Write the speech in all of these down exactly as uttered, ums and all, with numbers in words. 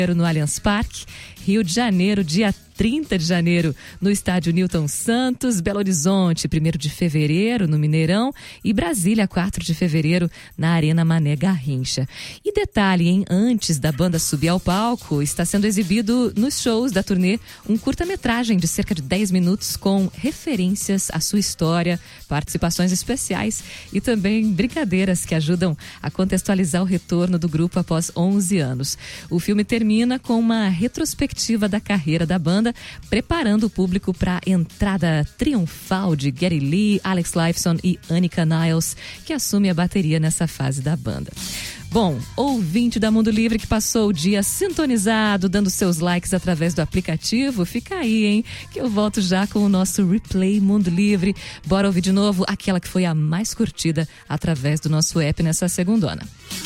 no Allianz Parque, Rio de Janeiro, dia trinta de janeiro, no estádio Newton Santos, Belo Horizonte, primeiro de fevereiro, no Mineirão, e Brasília, quatro de fevereiro, na Arena Mané Garrincha. E detalhe, hein? Antes da banda subir ao palco, está sendo exibido nos shows da turnê um curta-metragem de cerca de dez minutos com referências à sua história, participações especiais e também brincadeiras que ajudam a contextualizar o retorno do grupo após onze anos. O filme termina com uma retrospectiva da carreira da banda, preparando o público para a entrada triunfal de Geddy Lee, Alex Lifeson e Annika Niles, que assume a bateria nessa fase da banda. Bom, ouvinte da Mundo Livre que passou o dia sintonizado, dando seus likes através do aplicativo, fica aí, hein? Que eu volto já com o nosso Replay Mundo Livre. Bora ouvir de novo aquela que foi a mais curtida através do nosso app nessa segundona.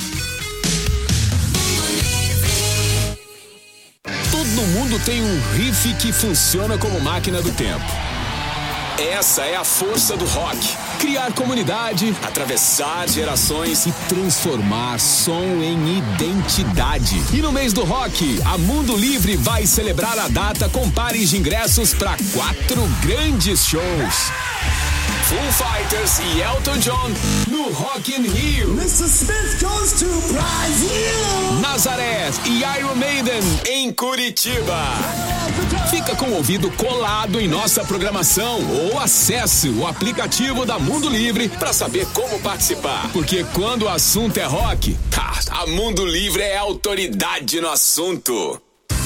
Todo mundo tem um riff que funciona como máquina do tempo. Essa é a força do rock. Criar comunidade, atravessar gerações e transformar som em identidade. E no mês do rock, a Mundo Livre vai celebrar a data com pares de ingressos para quatro grandes shows. Foo Fighters e Elton John no Rock in Rio. mister Smith goes to Brazil. Nazaré e Iron Maiden em Curitiba. Fica com o ouvido colado em nossa programação ou acesse o aplicativo da Mundo Livre para saber como participar. Porque quando o assunto é rock, a Mundo Livre é autoridade no assunto.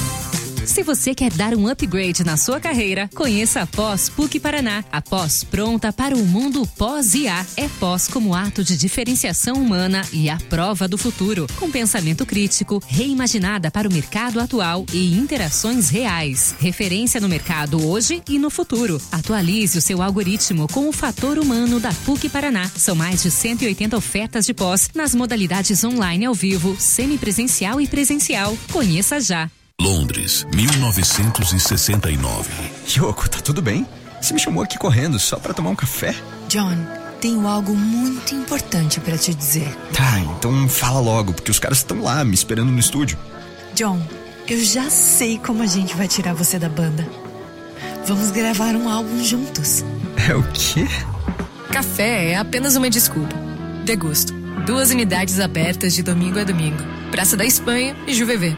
Se você quer dar um upgrade na sua carreira, conheça a Pós PUC Paraná. A Pós pronta para o mundo pós-I A. É pós como ato de diferenciação humana e a prova do futuro. Com pensamento crítico, reimaginada para o mercado atual e interações reais. Referência no mercado hoje e no futuro. Atualize o seu algoritmo com o fator humano da PUC Paraná. São mais de cento e oitenta ofertas de pós nas modalidades online ao vivo, semipresencial e presencial. Conheça já. Londres, mil novecentos e sessenta e nove. Yoko, tá tudo bem? Você me chamou aqui correndo só pra tomar um café? John, tenho algo muito importante pra te dizer. Tá, então fala logo, porque os caras estão lá me esperando no estúdio. John, eu já sei como a gente vai tirar você da banda. Vamos gravar um álbum juntos. É o quê? Café é apenas uma desculpa. Degusto. Duas unidades abertas de domingo a domingo. Praça da Espanha e Juvevê.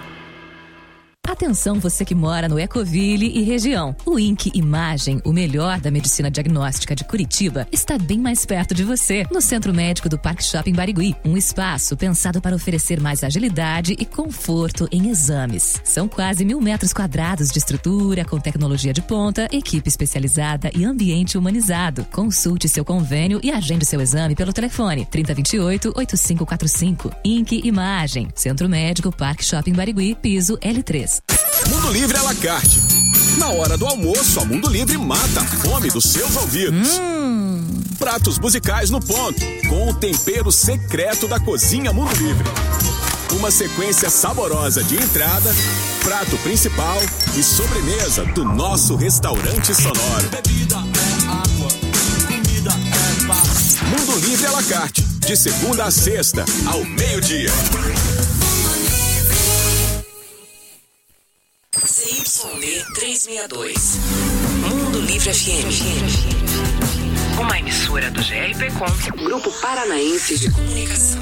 Atenção você que mora no Ecoville e região. O I N C Imagem, o melhor da medicina diagnóstica de Curitiba, está bem mais perto de você, no Centro Médico do Parque Shopping Barigui. Um espaço pensado para oferecer mais agilidade e conforto em exames. São quase mil metros quadrados de estrutura, com tecnologia de ponta, equipe especializada e ambiente humanizado. Consulte seu convênio e agende seu exame pelo telefone trinta, vinte e oito, oitenta e cinco quarenta e cinco. I N C Imagem, Centro Médico Parque Shopping Barigui, piso L três. Mundo Livre à la carte. Na hora do almoço, a Mundo Livre mata a fome dos seus ouvidos. Hum. Pratos musicais no ponto, com o tempero secreto da cozinha Mundo Livre. Uma sequência saborosa de entrada, prato principal e sobremesa do nosso restaurante sonoro. Bebida é água, comida é paz. Mundo Livre à la carte, de segunda a sexta, ao meio-dia. C Y D trezentos e sessenta e dois. Mundo Livre F M. Uma emissora do G R P Com, Grupo Paranaense de Comunicação.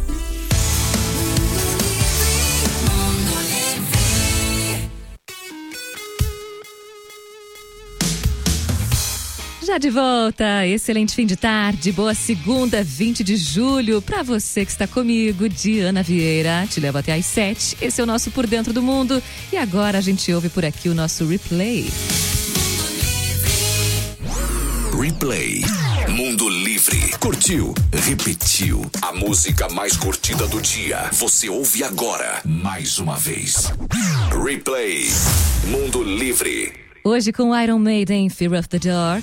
Já de volta, excelente fim de tarde, boa segunda, vinte de julho, pra você que está comigo, Diana Vieira, te levo até às sete, esse é o nosso Por Dentro do Mundo, e agora a gente ouve por aqui o nosso Replay. Replay. Mundo Livre. Curtiu? Repetiu. A música mais curtida do dia. Você ouve agora, mais uma vez. Replay. Mundo Livre. Hoje com Iron Maiden, Fear of the Dark.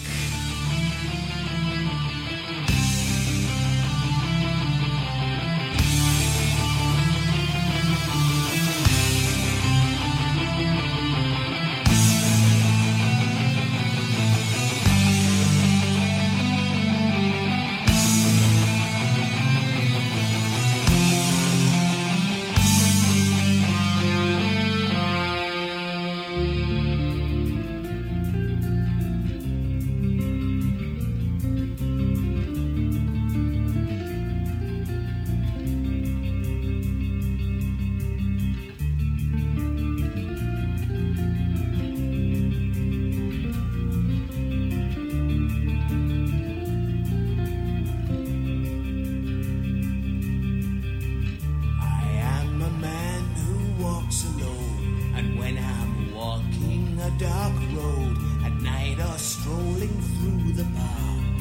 And when I'm walking a dark road at night or strolling through the park,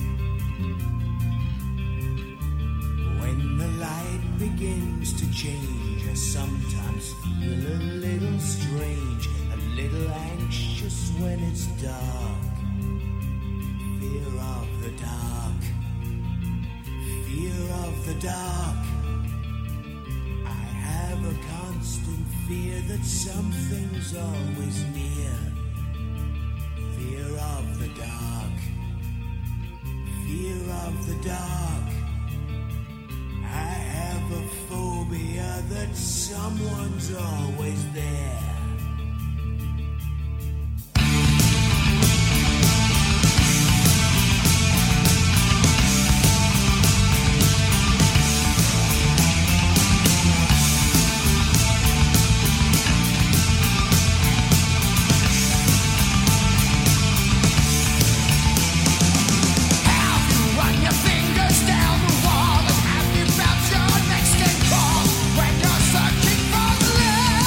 when the light begins to change, I sometimes feel a little strange, a little anxious when it's dark. Fear of the dark, fear of the dark. I have a constant fear that something's always near. Fear of the dark, fear of the dark. I have a phobia that someone's always there. When you're searching for the love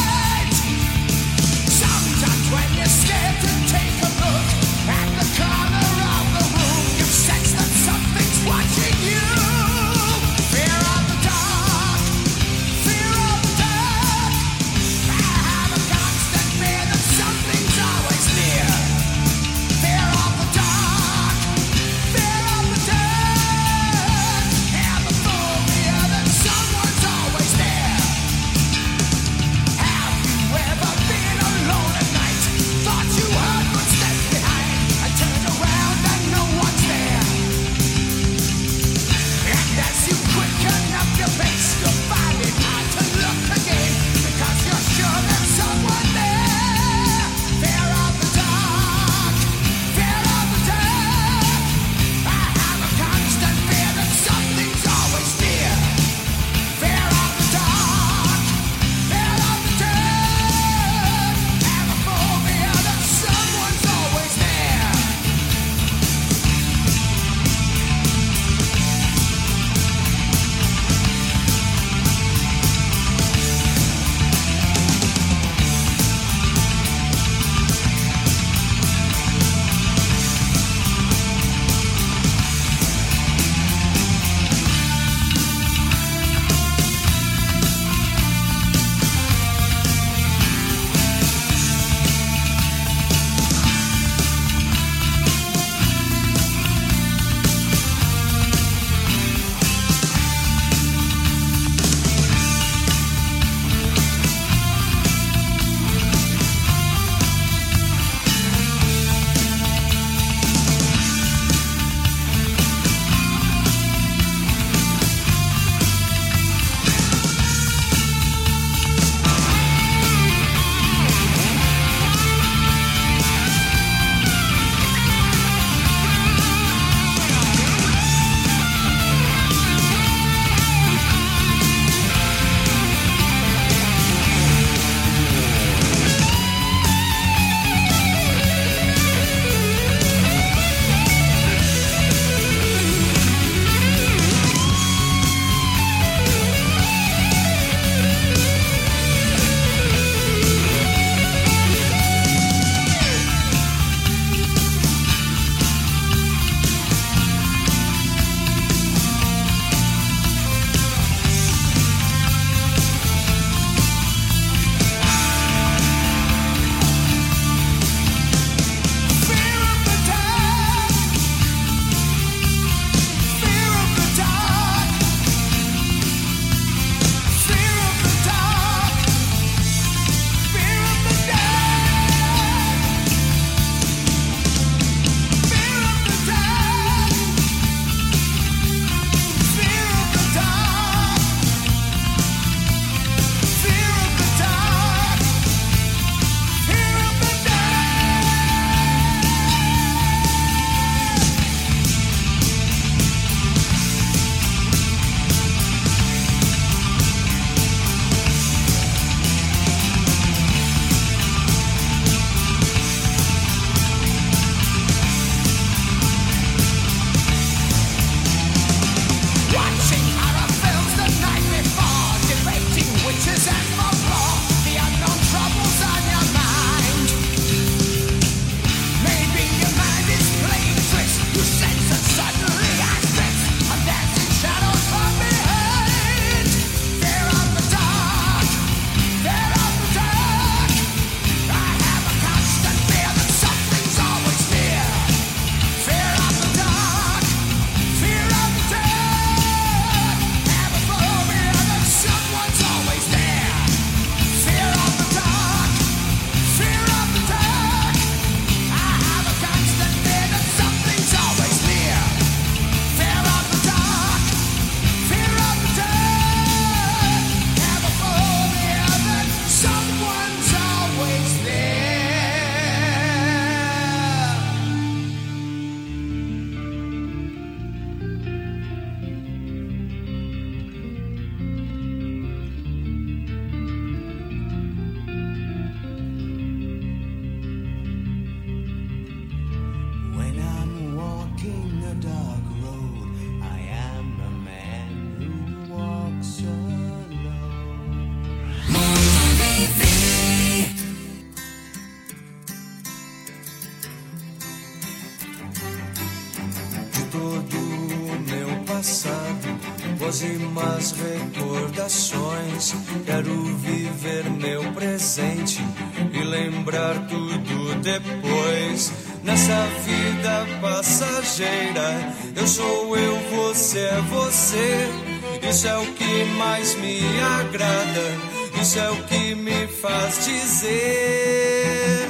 Pósimas recordações, quero viver meu presente e lembrar tudo depois. Nessa vida passageira, eu sou eu, você é você. Isso é o que mais me agrada, isso é o que me faz dizer.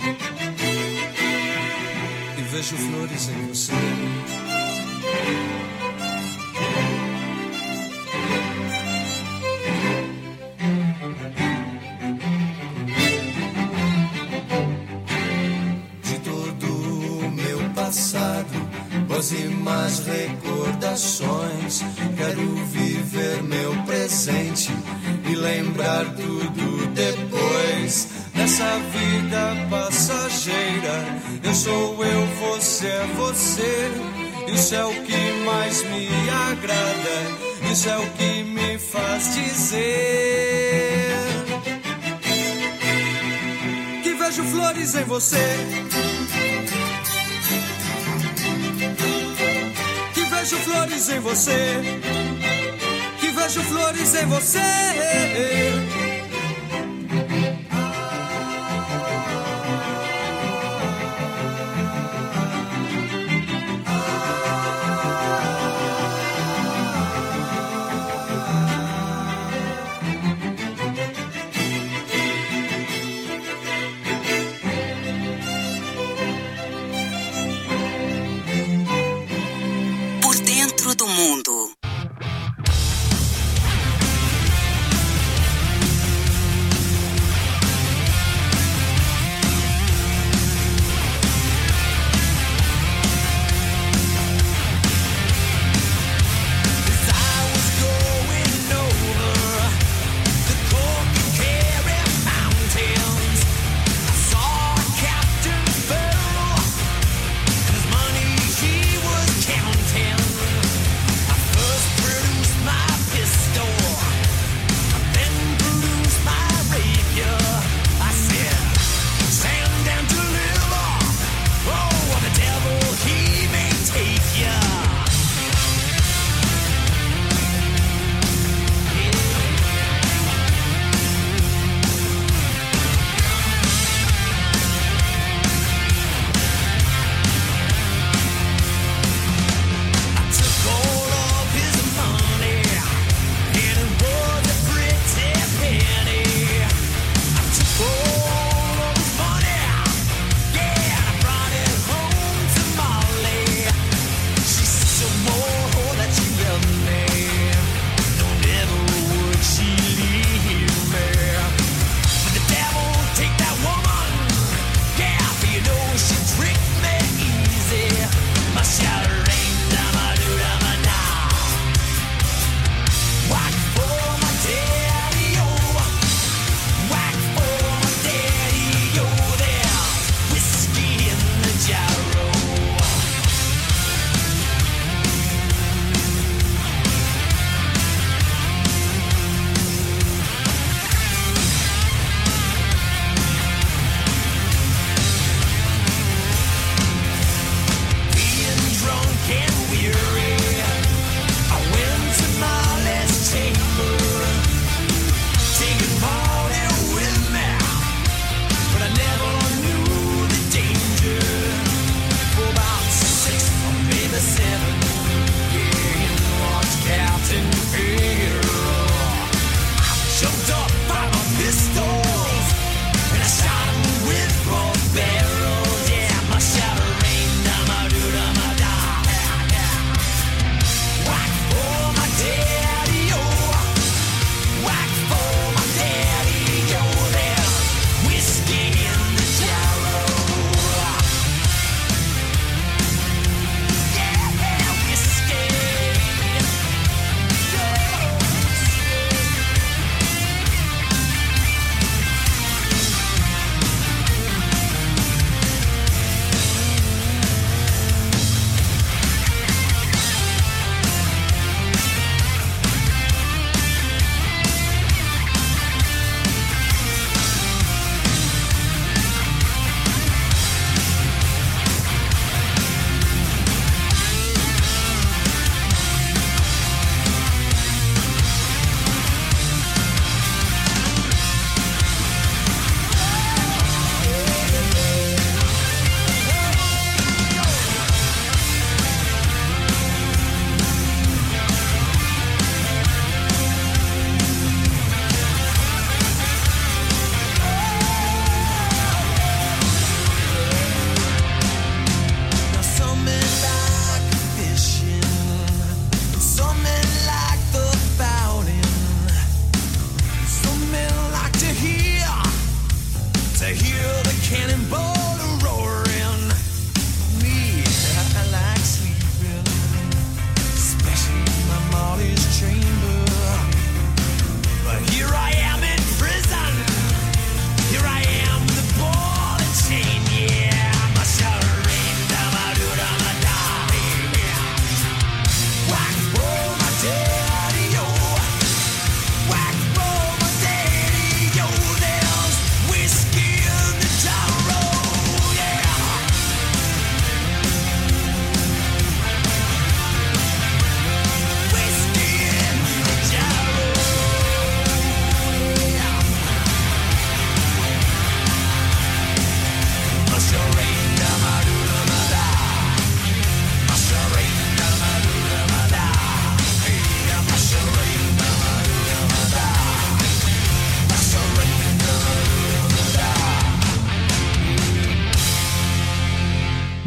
E vejo flores em você. Pósimas recordações, quero viver meu presente e lembrar tudo depois. Nessa vida passageira, eu sou eu, você é você. Isso é o que mais me agrada, isso é o que me faz dizer que vejo flores em você. Vejo flores em você, que vejo flores em você. Do mundo.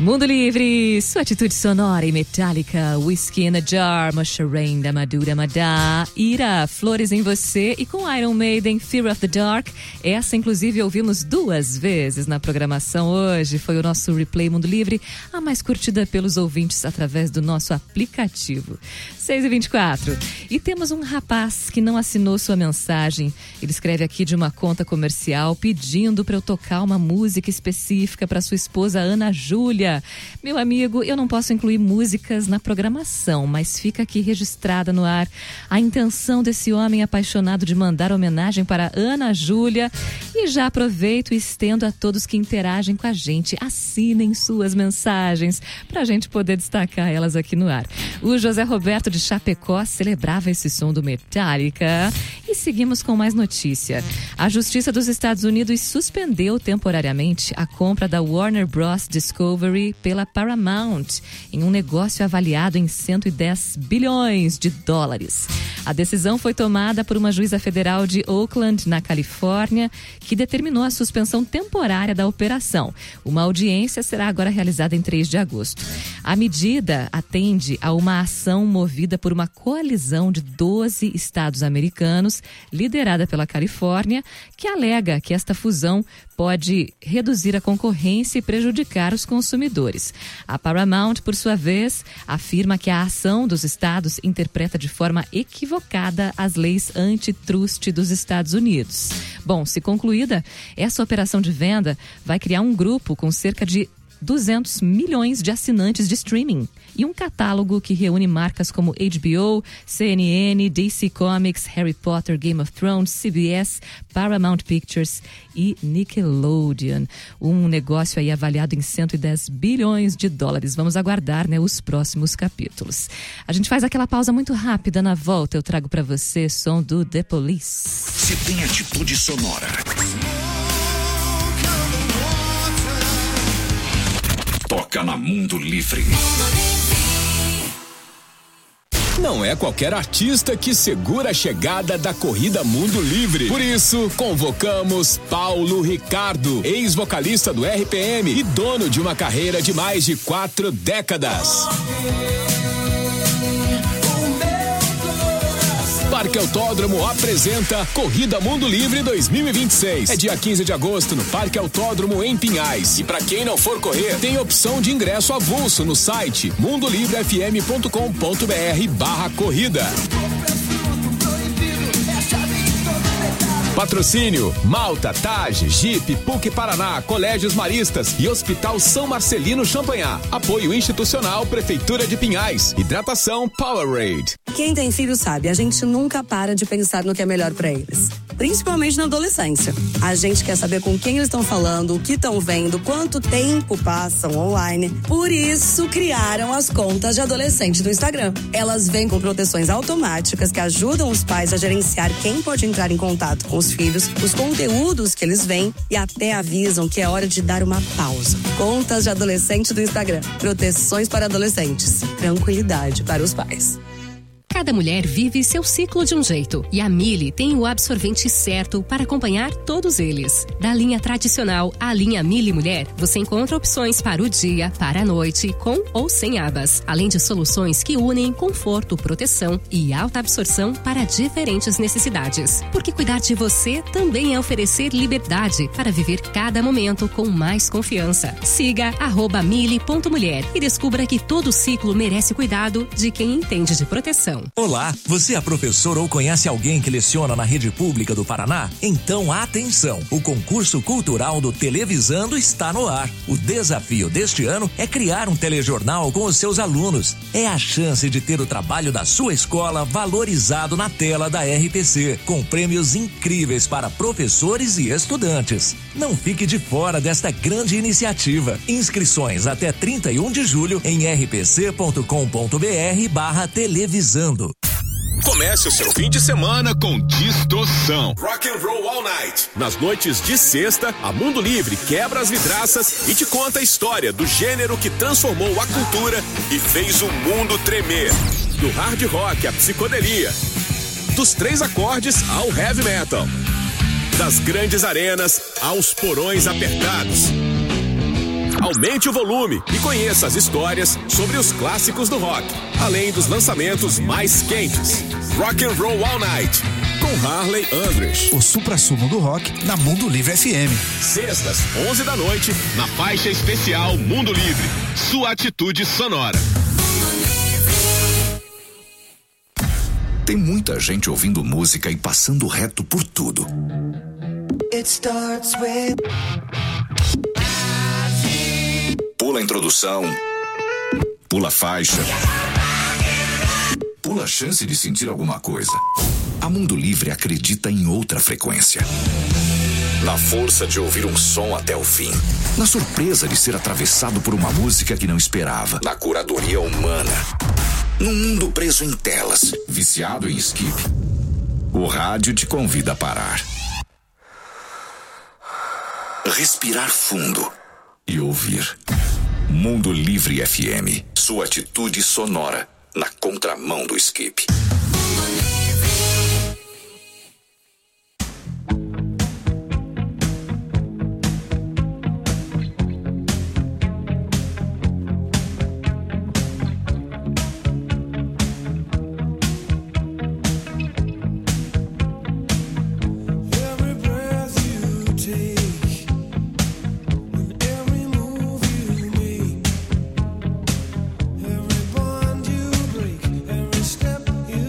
Mundo Livre, sua atitude sonora e metálica, Whiskey in a Jar, Masharenda, Madura Madá, Ira, Flores em Você e com Iron Maiden, Fear of the Dark. Essa, inclusive, ouvimos duas vezes na programação hoje. Foi o nosso Replay Mundo Livre, a mais curtida pelos ouvintes através do nosso aplicativo. seis e vinte e quatro. E temos um rapaz que não assinou sua mensagem. Ele escreve aqui de uma conta comercial pedindo para eu tocar uma música específica para sua esposa Ana Júlia. Meu amigo, eu não posso incluir músicas na programação, mas fica aqui registrada no ar a intenção desse homem apaixonado de mandar homenagem para Ana Júlia. E já aproveito e estendo a todos que interagem com a gente. Assinem suas mensagens para a gente poder destacar elas aqui no ar. O José Roberto de Chapecó celebrava esse som do Metallica. E seguimos com mais notícia. A Justiça dos Estados Unidos suspendeu temporariamente a compra da Warner Bros. Discovery pela Paramount, em um negócio avaliado em cento e dez bilhões de dólares. A decisão foi tomada por uma juíza federal de Oakland, na Califórnia, que determinou a suspensão temporária da operação. Uma audiência será agora realizada em três de agosto. A medida atende a uma ação movida por uma coalizão de doze estados americanos, liderada pela Califórnia, que alega que esta fusão pode reduzir a concorrência e prejudicar os consumidores. A Paramount, por sua vez, afirma que a ação dos estados interpreta de forma equivocada as leis antitrust dos Estados Unidos. Bom, se concluída, essa operação de venda vai criar um grupo com cerca de duzentos milhões de assinantes de streaming e um catálogo que reúne marcas como H B O, C N N, D C Comics, Harry Potter, Game of Thrones, C B S, Paramount Pictures e Nickelodeon. Um negócio aí avaliado em cento e dez bilhões de dólares. Vamos aguardar, né, os próximos capítulos. A gente faz aquela pausa muito rápida. Na volta eu trago para você som do The Police. Se tem atitude sonora, toca na Mundo Livre. Não é qualquer artista que segura a chegada da Corrida Mundo Livre. Por isso, convocamos Paulo Ricardo, ex-vocalista do R P M e dono de uma carreira de mais de quatro décadas. Parque Autódromo apresenta Corrida Mundo Livre dois mil e vinte e seis. É dia quinze de agosto no Parque Autódromo em Pinhais. E para quem não for correr, tem opção de ingresso avulso no site mundolivrefm.com.br barra corrida. Patrocínio: Malta, Tage, Jeep, P U C Paraná, Colégios Maristas e Hospital São Marcelino Champanhar. Apoio institucional Prefeitura de Pinhais. Hidratação Powerade. Quem tem filho sabe, a gente nunca para de pensar no que é melhor para eles. Principalmente na adolescência. A gente quer saber com quem eles estão falando, o que estão vendo, quanto tempo passam online. Por isso, criaram as contas de adolescente do Instagram. Elas vêm com proteções automáticas que ajudam os pais a gerenciar quem pode entrar em contato com os filhos, os conteúdos que eles veem e até avisam que é hora de dar uma pausa. Contas de adolescente do Instagram. Proteções para adolescentes. Tranquilidade para os pais. Cada mulher vive seu ciclo de um jeito e a Mili tem o absorvente certo para acompanhar todos eles. Da linha tradicional à linha Mili Mulher, você encontra opções para o dia, para a noite, com ou sem abas, além de soluções que unem conforto, proteção e alta absorção para diferentes necessidades. Porque cuidar de você também é oferecer liberdade para viver cada momento com mais confiança. Siga arroba mili ponto mulher e descubra que todo ciclo merece cuidado de quem entende de proteção. Olá, você é professor ou conhece alguém que leciona na rede pública do Paraná? Então atenção, o concurso cultural do Televisando está no ar. O desafio deste ano é criar um telejornal com os seus alunos. É a chance de ter o trabalho da sua escola valorizado na tela da R P C, com prêmios incríveis para professores e estudantes. Não fique de fora desta grande iniciativa. Inscrições até trinta e um de julho em r p c ponto com ponto b r barra televisando. Comece o seu fim de semana com distorção. Rock and Roll All Night. Nas noites de sexta, a Mundo Livre quebra as vidraças e te conta a história do gênero que transformou a cultura e fez o mundo tremer. Do hard rock à psicodelia. Dos três acordes ao heavy metal. Das grandes arenas aos porões apertados. Aumente o volume e conheça as histórias sobre os clássicos do rock, além dos lançamentos mais quentes. Rock and Roll All Night, com Harley Andress. O suprassumo do rock na Mundo Livre F M. Sextas, onze da noite, na faixa especial Mundo Livre. Sua atitude sonora. Tem muita gente ouvindo música e passando reto por tudo. It starts with... Pula a introdução. Pula a faixa. Pula a chance de sentir alguma coisa. A Mundo Livre acredita em outra frequência. Na força de ouvir um som até o fim. Na surpresa de ser atravessado por uma música que não esperava. Na curadoria humana. Num mundo preso em telas, viciado em skip. O rádio te convida a parar. Respirar fundo e ouvir. Mundo Livre F M. Sua atitude sonora na contramão do skip. Every bond you break, every step you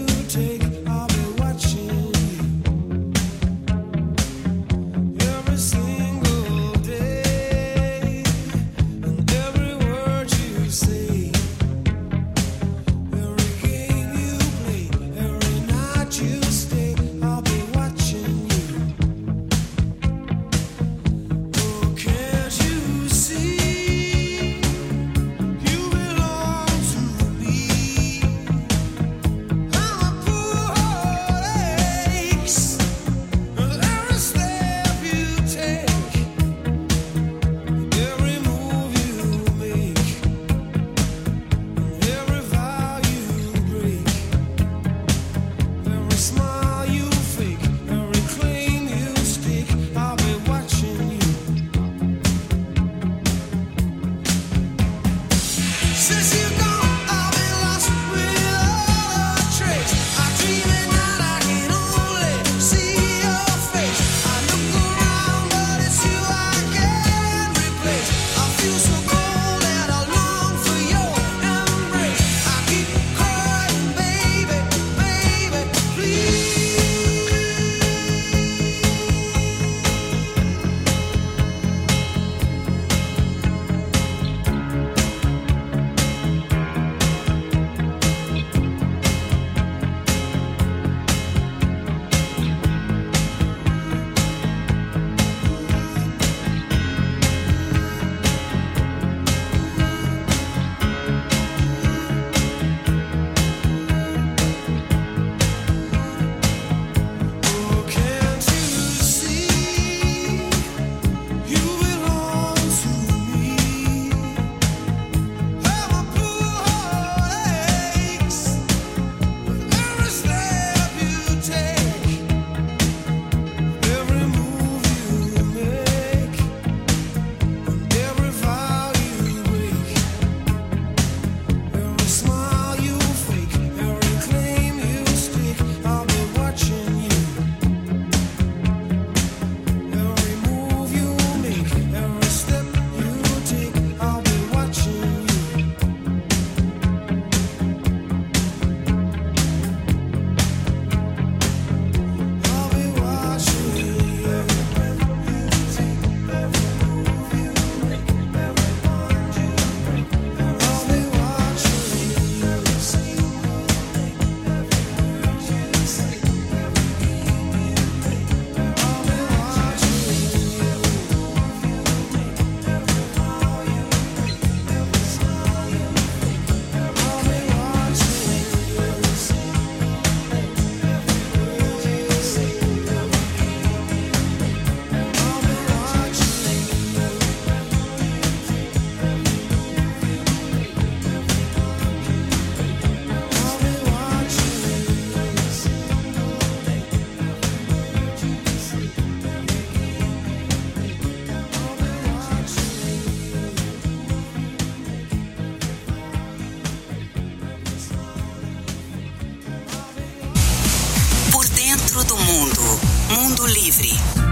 Livre.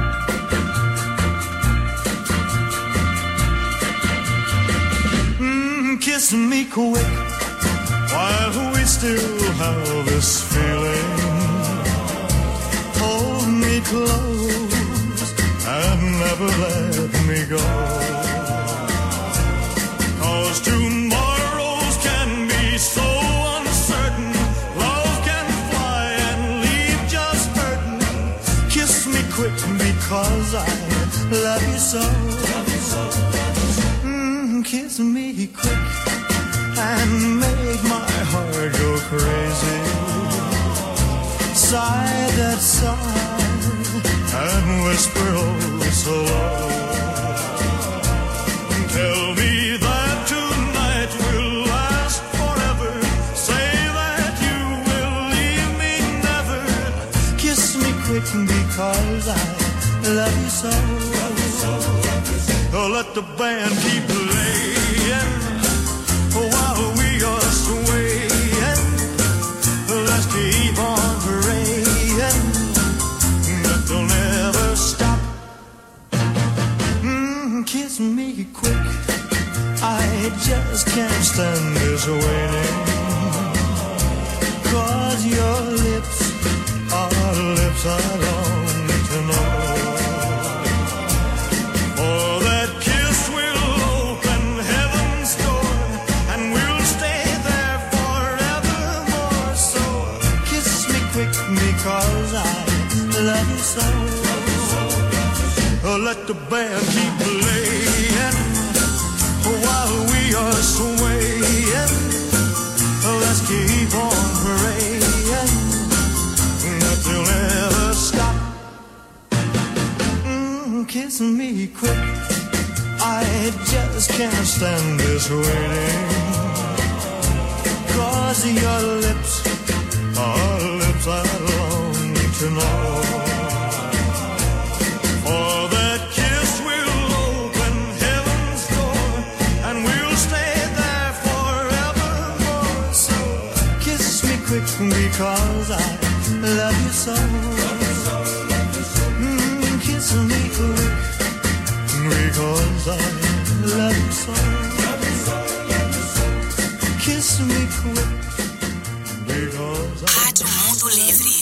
Mm, kiss me quick while we still have this feeling. Hold me close and never let me go. 'Cause tomorrows can be so uncertain. Love can fly and leave just hurting. Kiss me quick because I love you so. Mm, kiss me quick and make my heart go crazy. Sigh that sigh and whisper oh so low. Tell me that tonight will last forever. Say that you will leave me never. Kiss me quick because I love you so. Oh, let the band keep playing while we are swaying. Let's keep on praying that they'll never stop. Mm, kiss me quick, I just can't stand this waiting. 'Cause your lips are lips I long to know. For that kiss will open heaven's door, and we'll stay there forevermore. So kiss me quick because I love you so. Oh, let the band keep playing while we are swaying. Let's keep on praying that they'll never stop. Mm, kiss me quick, I just can't stand this waiting. 'Cause your lips are lips I long to know. For that kiss will open heaven's door, and we'll stay there forevermore. So kiss me quick because I love you so. Mm, kiss me quick because I love you so. Kiss me quick because I... Rádio Mundo Livre.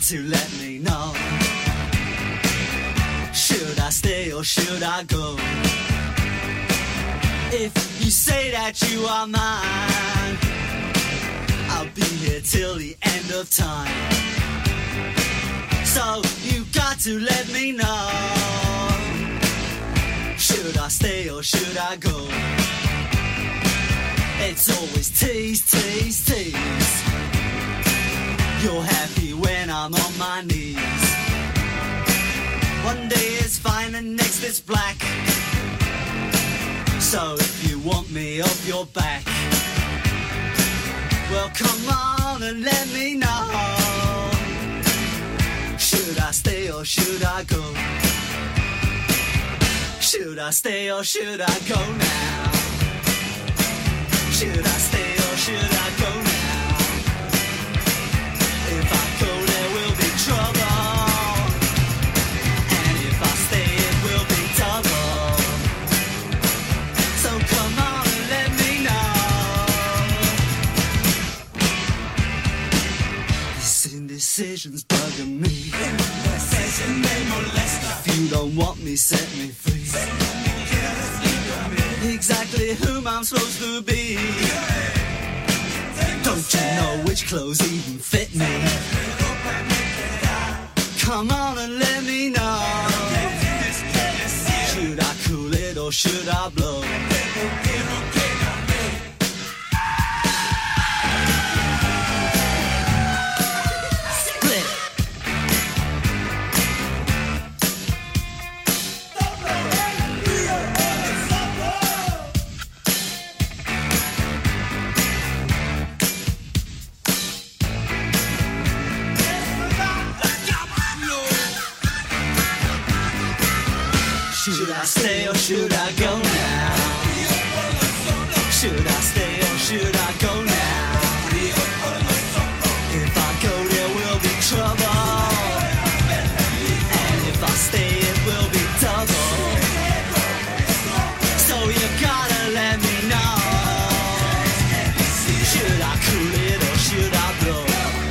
to let me know. Should I stay or should I go? If you say that you are mine, I'll be here till the end of time. So you got to let me know. Should I stay or should I go? It's always tease, tease, tease. You're happy when I'm on my knees. One day is fine and next is black. So if you want me off your back, well come on and let me know. Should I stay or should I go? Should I stay or should I go now? Should I stay or should I go now? If I go there will be trouble, and if I stay it will be double. So come on and let me know. This indecision's bugging me. If you don't want me, set me free. Exactly whom I'm supposed to be. Don't you know which clothes even fit me? Come on and let me know. Should I cool it or should I blow? Should I stay or should I go now? Should I stay or should I go now? If I go there will be trouble, and if I stay it will be double. So you gotta let me know. Should I cool it or should I blow?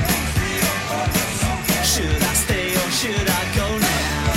Should I stay or should I go now?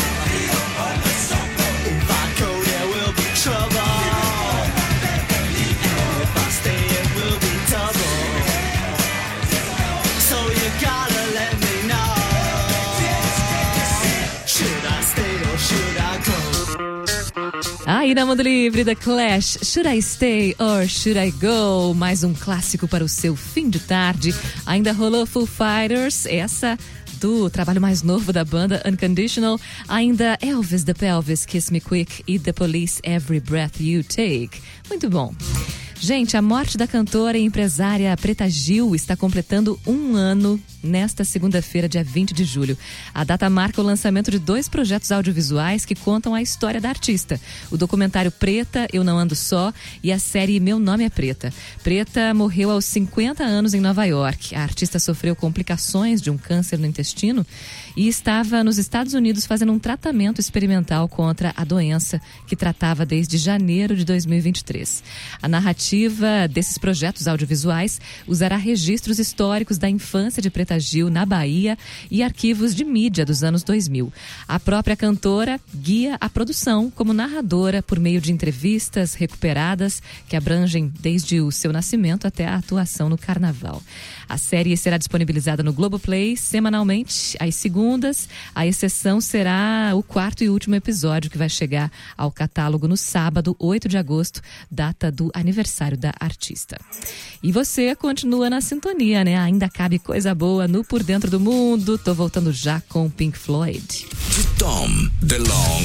Aí na Mundo Livre, The Clash, Should I Stay or Should I Go? Mais um clássico para o seu fim de tarde. Ainda rolou Foo Fighters, essa do trabalho mais novo da banda, Unconditional. Ainda Elvis the Pelvis, Kiss Me Quick e The Police, Every Breath You Take. Muito bom. Gente, a morte da cantora e empresária Preta Gil está completando um ano nesta segunda-feira, dia vinte de julho. A data marca o lançamento de dois projetos audiovisuais que contam a história da artista. O documentário Preta, Eu Não Ando Só, e a série Meu Nome é Preta. Preta morreu aos cinquenta anos em Nova York. A artista sofreu complicações de um câncer no intestino e estava nos Estados Unidos fazendo um tratamento experimental contra a doença que tratava desde janeiro de dois mil e vinte e três. A narrativa desses projetos audiovisuais usará registros históricos da infância de Preta Gil na Bahia e arquivos de mídia dos anos dois mil. A própria cantora guia a produção como narradora por meio de entrevistas recuperadas que abrangem desde o seu nascimento até a atuação no Carnaval. A série será disponibilizada no Globoplay semanalmente, às segundas. A exceção será o quarto e último episódio, que vai chegar ao catálogo no sábado, oito de agosto, data do aniversário da artista. E você continua na sintonia, né? Ainda cabe coisa boa no Por Dentro do Mundo. Tô voltando já com Pink Floyd. De Tom DeLonge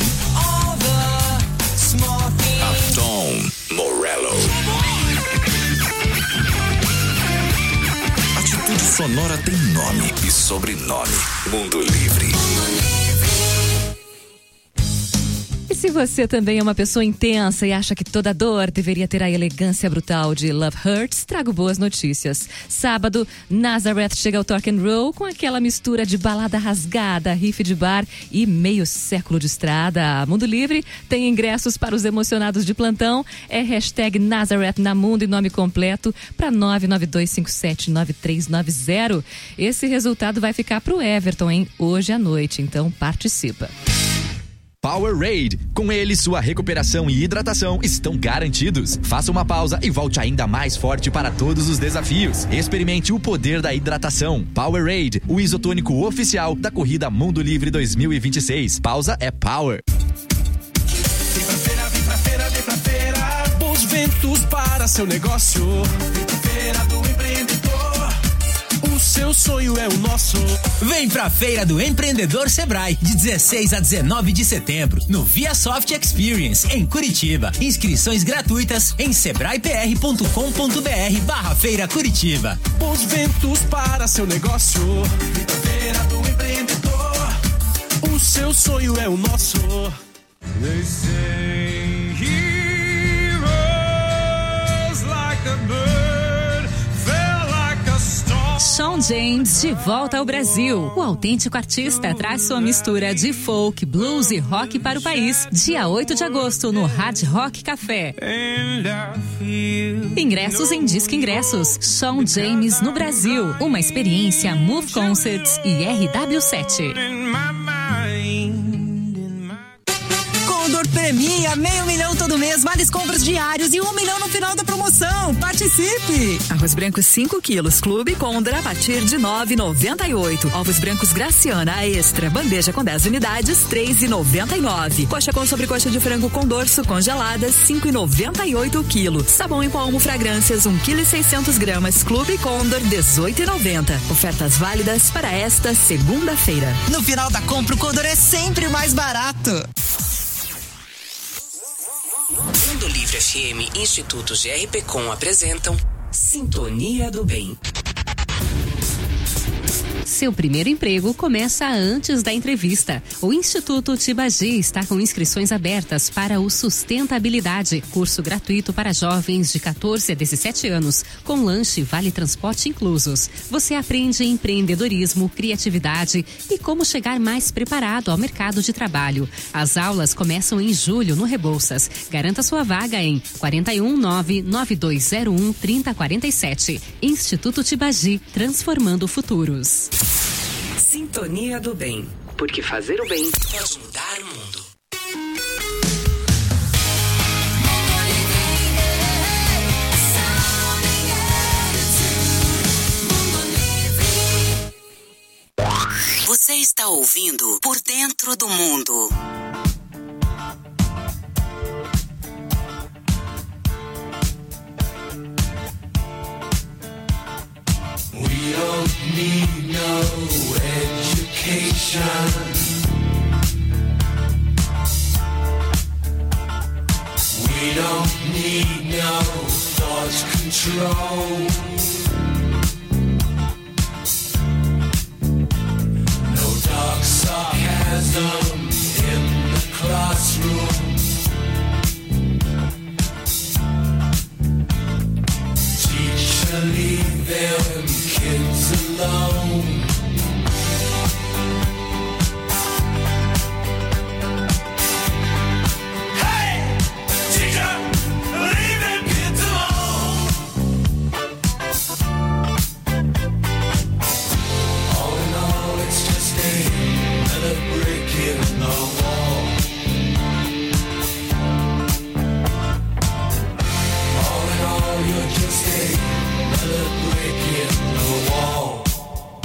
a Tom Morello. Atitude Sonora tem nome e sobrenome. Mundo Livre. se você também é uma pessoa intensa e acha que toda dor deveria ter a elegância brutal de Love Hurts, trago boas notícias. Sábado, Nazareth chega ao Talk and Roll com aquela mistura de balada rasgada, riff de bar e meio século de estrada. Mundo Livre tem ingressos para os emocionados de plantão. É hashtag Nazareth na Mundo e nome completo para nove nove dois cinco sete nove três nove zero. Esse resultado vai ficar pro Everton, hein? Hoje à noite, então participa. Powerade. Com ele, sua recuperação e hidratação estão garantidos. Faça uma pausa e volte ainda mais forte para todos os desafios. Experimente o poder da hidratação. Powerade, o isotônico oficial da corrida Mundo Livre dois mil e vinte e seis. Pausa é power. Vem pra feira, vem pra feira, vem pra feira. Bons ventos para seu negócio. Vem pra feira do empreendedor. O seu sonho é o nosso. Vem pra Feira do Empreendedor Sebrae, de dezesseis a dezenove de setembro, no ViaSoft Experience, em Curitiba. Inscrições gratuitas em sebrae-pr.com.br barra Feira Curitiba. Bons ventos para seu negócio. Vem pra Feira do Empreendedor. O seu sonho é o nosso. They say heroes like the bird fell like a storm. Shawn James de volta ao Brasil. O autêntico artista traz sua mistura de folk, blues e rock para o país. Dia oito de agosto no Hard Rock Café. Ingressos em Disque Ingressos. Shawn James no Brasil. Uma experiência Move Concerts e R W sete. Condor premia meio milhão todo mês, vales compras diários e um milhão no final da promoção. Participe! Arroz branco cinco quilos, Clube Condor a partir de nove reais e noventa e oito. Ovos brancos Graciana a extra, bandeja com dez unidades, três reais e noventa e nove. Coxa com sobrecoxa de frango com dorso congeladas, cinco reais e noventa e oito o quilo. Sabão em pó Omo Fragrâncias, um quilo e seiscentos gramas, Clube Condor, dezoito reais e noventa. Ofertas válidas para esta segunda-feira. No final da compra, o Condor é sempre mais barato. Mundo Livre F M e Instituto G R P Com apresentam Sintonia do Bem. Seu primeiro emprego começa antes da entrevista. O Instituto Tibagi está com inscrições abertas para o Sustentabilidade, curso gratuito para jovens de quatorze a dezessete anos, com lanche e vale transporte inclusos. Você aprende empreendedorismo, criatividade e como chegar mais preparado ao mercado de trabalho. As aulas começam em julho no Rebouças. Garanta sua vaga em quatro um nove, nove dois zero um, três zero quatro sete. Instituto Tibagi, transformando futuros. Sintonia do Bem. Porque fazer o bem pode mudar o mundo. Você está ouvindo Por Dentro do Mundo. We don't need no education. We don't need no thought control. No dark sarcasm in the classroom. Teacher, leave them kids alone. Hey, teacher, leave them kids alone. All in all, it's just another brick in the wall. All in all, you're just another brick in the wall.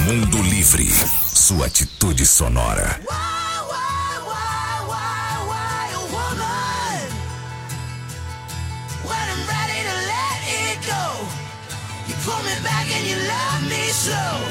Mundo Livre, sua atitude sonora. Pull me back and you love me slow.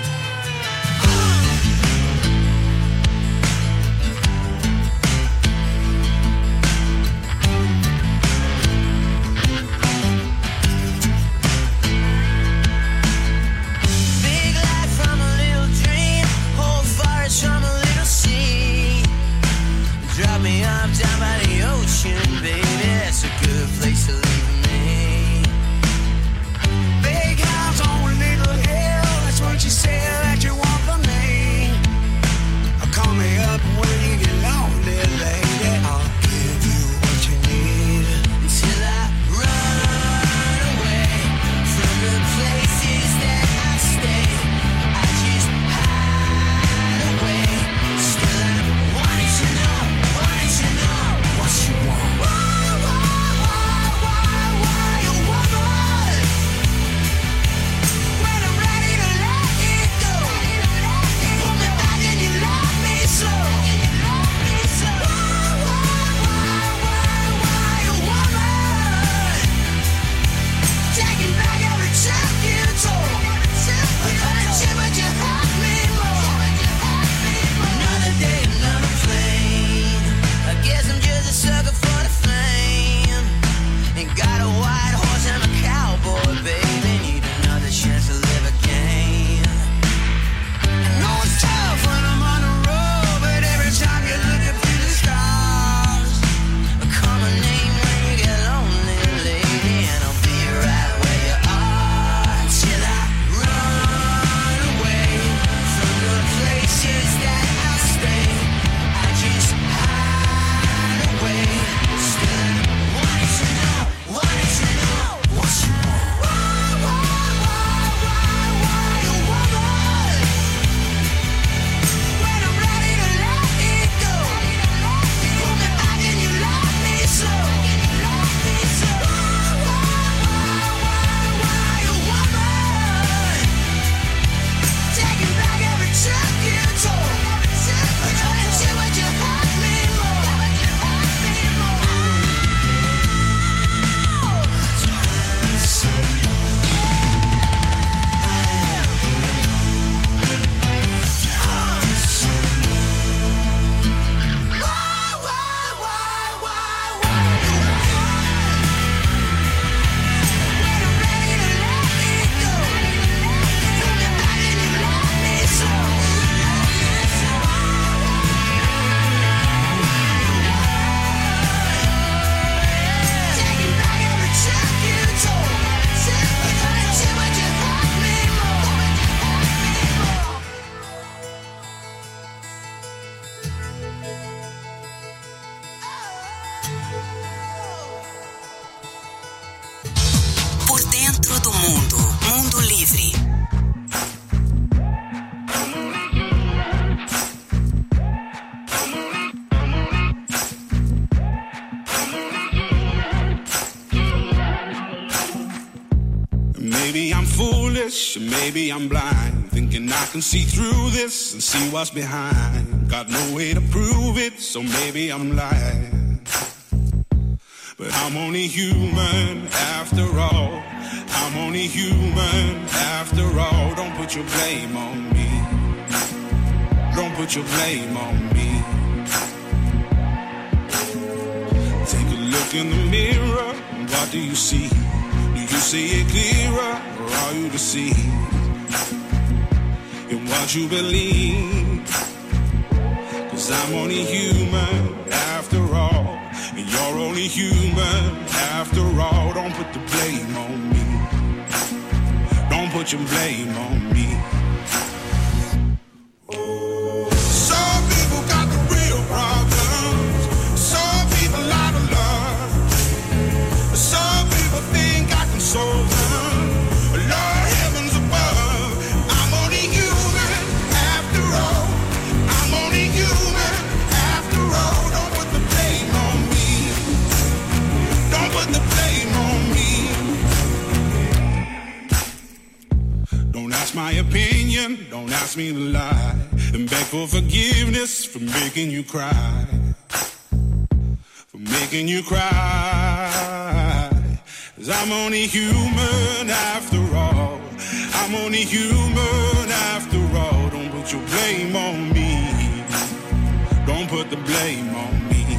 Big light from a little dream, whole forest from a little sea. Drop me up down by the ocean, baby, that's a good place to leave me. Big house on a little hill, that's what you say that you want from me. Call me up when you get lonely, lady. I'll give you what you need until I run away from the places that I stay. I just hide away. Still I wanted to know, wanted to know what you want. Why, why, why, why, why you want more? When I'm ready to let it go, pull me back and you love me slow. Why, why, why, why, why you want more? Taking back every step you took. Hurt you, but you hurt me more. Another day, another plane. I guess I'm just a sucker for the fame. Ain't got a white horse and a cowboy, baby. Need another chance to live again. I know it's tough when I'm on the road, but every time you look up through the stars, call my name when you get lonely, lady, and I'll be right where you are till I run away from the places that I stay. I just hide away. Still wanted to know, wanted to know what you want. Why, why, why, why, why you want more? When I'm ready to let it go, pull me back and you love me slow. Why, why, why, why, why you want more? Taking back every step you took. Hurt you, but you hurt me more. Por dentro do mundo. Mundo Livre. Maybe I'm foolish, maybe I'm blind, thinking I can see through this and see what's behind. Got no way to prove it, so maybe I'm lying. But I'm only human after all. I'm only human after all. Don't put your blame on me. Don't put your blame on me. Take a look in the mirror. What do you see? Do you see it clearer, or are you deceived in what you believe? 'Cause I'm only human after all, and you're only human after all. Don't put the blame on me. Don't put your blame on me. Some people got the real problems. Some people out of love. Some people think I can solve them. Lord heavens above, I'm only human after all. I'm only human after all. Don't put the blame on me. Don't put the blame on me. Don't ask my opinion, don't ask me to lie, and beg for forgiveness for making you cry, for making you cry. 'Cause I'm only human after all, I'm only human after all. Don't put your blame on me, don't put the blame on me.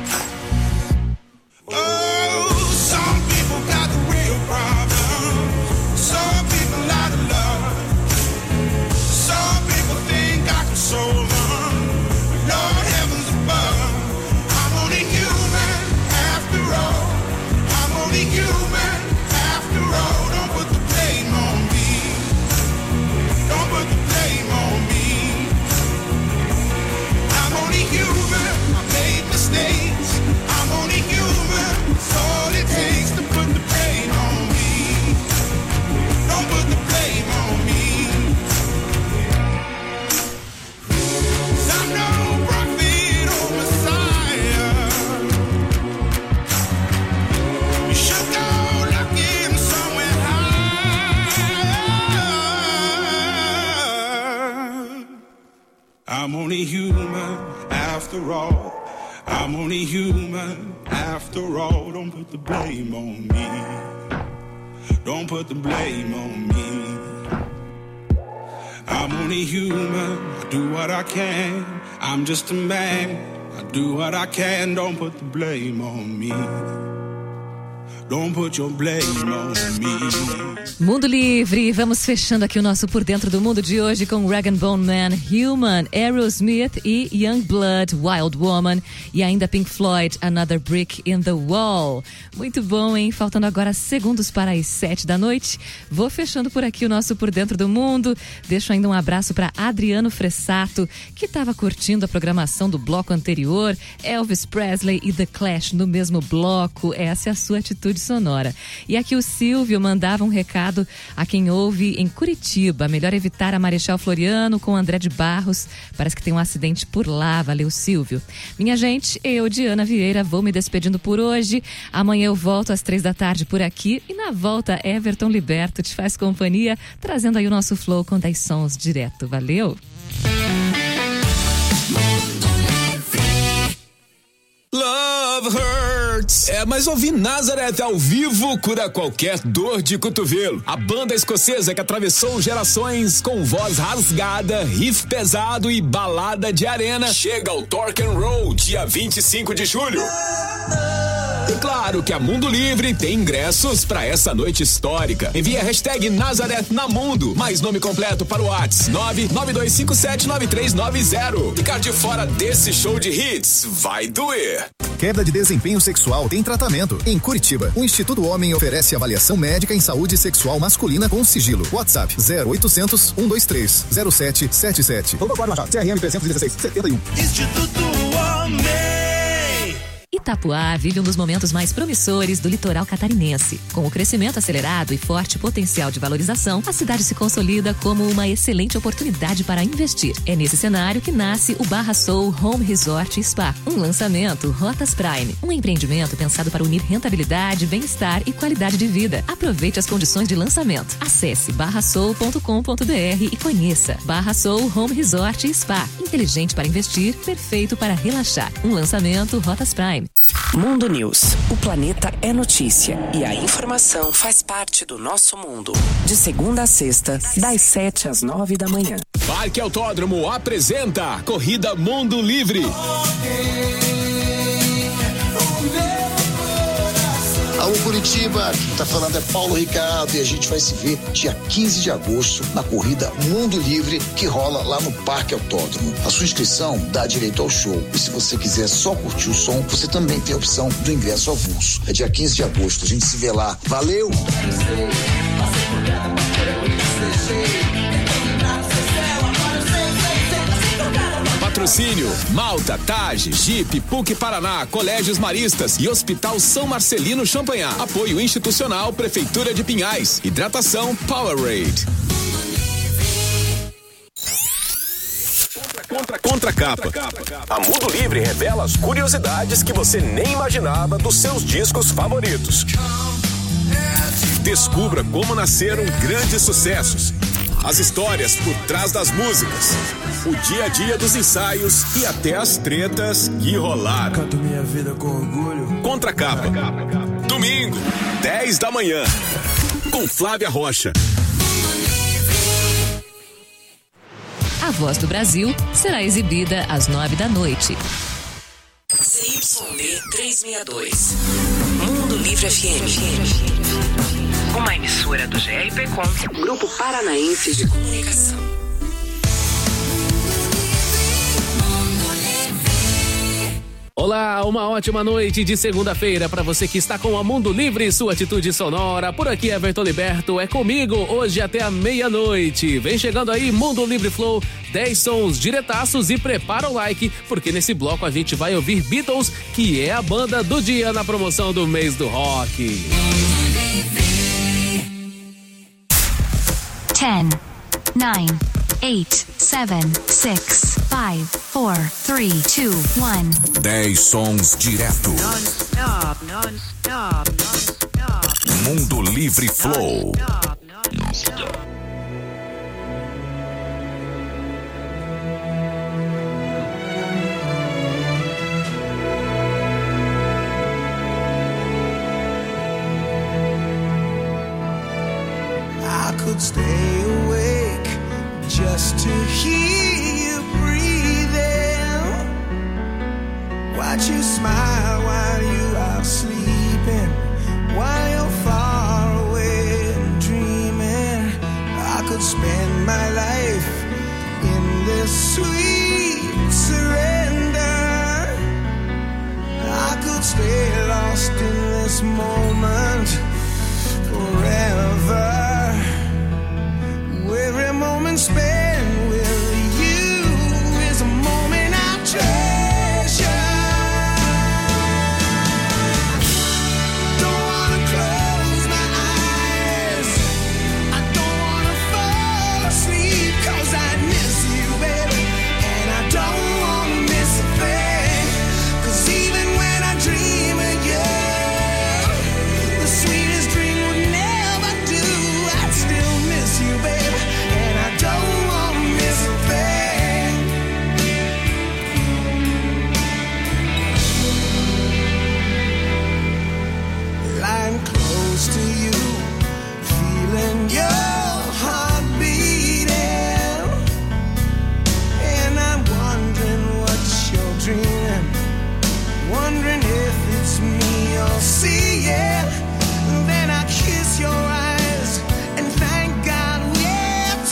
Oh, some people got the real problem, some people out of love, some people think I can solve them, Lord heavens above. I'm only human after all, I'm only human after all. Don't put the blame on me, don't put the blame on me. I'm only human, I made mistakes, I'm only human, it's all it takes to put the blame on me. Don't put the blame on me. 'Cause I'm no prophet or Messiah. You should go looking somewhere higher. I'm only human after all, I'm only human after all. Don't put the blame on me, don't put the blame on me. I'm only human, I do what I can, I'm just a man, I do what I can. Don't put the blame on me, don't put your blame on me. Mundo Livre, vamos fechando aqui o nosso Por Dentro do Mundo de hoje com Rag and Bone Man, Human, Aerosmith e Youngblood, Wild Woman, e ainda Pink Floyd, Another Brick in the Wall. Muito bom, hein? Faltando agora segundos para as sete da noite. Vou fechando por aqui o nosso Por Dentro do Mundo. Deixo ainda um abraço para Adriano Fressato, que estava curtindo a programação do bloco anterior, Elvis Presley e The Clash no mesmo bloco. Essa é a sua atitude sonora. E aqui o Silvio mandava um recado a quem ouve em Curitiba. Melhor evitar a Marechal Floriano com André de Barros. Parece que tem um acidente por lá. Valeu, Silvio. Minha gente, eu, Diana Vieira, vou me despedindo por hoje. Amanhã eu volto às três da tarde por aqui. E na volta, Everton Liberto te faz companhia, trazendo aí o nosso flow com dez sons direto. Valeu! Love Hurts. É, mas ouvir Nazareth ao vivo cura qualquer dor de cotovelo. A banda escocesa que atravessou gerações com voz rasgada, riff pesado e balada de arena chega ao Torque and Roll dia vinte e cinco de julho. E claro que a Mundo Livre tem ingressos para essa noite histórica. Envie a hashtag Nazareth na Mundo, mais nome completo para o WhatsApp nove nove dois cinco sete nove três nove zero. Ficar de fora desse show de hits vai doer. Queda de desempenho sexual tem tratamento. Em Curitiba, o Instituto Homem oferece avaliação médica em saúde sexual masculina com sigilo. WhatsApp zero oitocentos, um dois três, zero sete sete sete. Todo código Machado, C R M trezentos e dezesseis, setenta e um. Instituto Homem. Itapuá vive um dos momentos mais promissores do litoral catarinense. Com o crescimento acelerado e forte potencial de valorização, a cidade se consolida como uma excelente oportunidade para investir. É nesse cenário que nasce o Barra Soul Home Resort e Spa, um lançamento Rotas Prime, um empreendimento pensado para unir rentabilidade, bem-estar e qualidade de vida. Aproveite as condições de lançamento. Acesse barra soul ponto com ponto b r e conheça Barra Soul Home Resort e Spa. Inteligente para investir, perfeito para relaxar. Um lançamento Rotas Prime. Mundo News. O planeta é notícia e a informação faz parte do nosso mundo. De segunda a sexta, das sete às nove da manhã. Parque Autódromo apresenta Corrida Mundo Livre. Alô Curitiba, quem tá falando é Paulo Ricardo e a gente vai se ver dia quinze de agosto na corrida Mundo Livre que rola lá no Parque Autódromo. A sua inscrição dá direito ao show e se você quiser só curtir o som, você também tem a opção do ingresso avulso. É dia quinze de agosto, a gente se vê lá. Valeu! Patrocínio Malta, Tage, Jeep, P U C Paraná, Colégios Maristas e Hospital São Marcelino Champagnat. Apoio institucional Prefeitura de Pinhais. Hidratação Powerade. Contra, contra capa. A Mundo Livre revela as curiosidades que você nem imaginava dos seus discos favoritos. Descubra como nasceram grandes sucessos. As histórias por trás das músicas, o dia a dia dos ensaios e até as tretas que rolaram. Canto minha vida com orgulho. Contracapa. Domingo, dez da manhã, com Flávia Rocha. A Voz do Brasil será exibida às nove da noite. C Y D trezentos e sessenta e dois. Mundo Livre F M. Uma emissora do G R P Com, Grupo Paranaense de Comunicação. Olá, uma ótima noite de segunda-feira para você que está com a Mundo Livre, sua atitude sonora. Por aqui, Everton Liberto é comigo hoje até a meia-noite. Vem chegando aí Mundo Livre Flow, dez sons diretaços e prepara o like, porque nesse bloco a gente vai ouvir Beatles, que é a banda do dia na promoção do mês do rock. ten, nine, eight, seven, six, five, four, three, two, one. dez sons direto. Non-stop, non-stop, non-stop. Mundo Livre Flow. I could stay awake just to hear you breathing. Watch you smile while you are sleeping, while you're far away and dreaming. I could spend my life in this sweet surrender. I could stay lost in this moment forever. Every moment spent